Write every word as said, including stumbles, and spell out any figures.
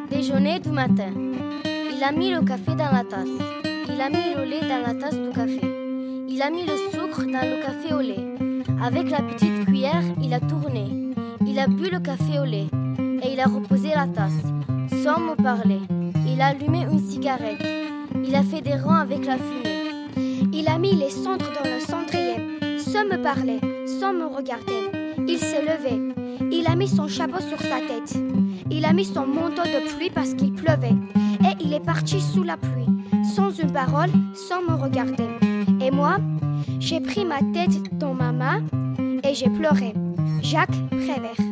Déjeuner du matin. Il a mis le café dans la tasse. Il a mis le lait dans la tasse du café. Il a mis le sucre dans le café au lait. Avec la petite cuillère, il a tourné. Il a bu le café au lait et il a reposé la tasse, sans me parler. Il a allumé une cigarette. Il a fait des rangs avec la fumée. Il a mis les cendres dans le cendrier, sans me parler, sans me regarder. Il s'est levé. Il a mis son chapeau sur sa tête. Il a mis son manteau de pluie parce qu'il pleuvait. Et il est parti sous la pluie, sans une parole, sans me regarder. Et moi, j'ai pris ma tête dans ma main et j'ai pleuré. Jacques Prévert.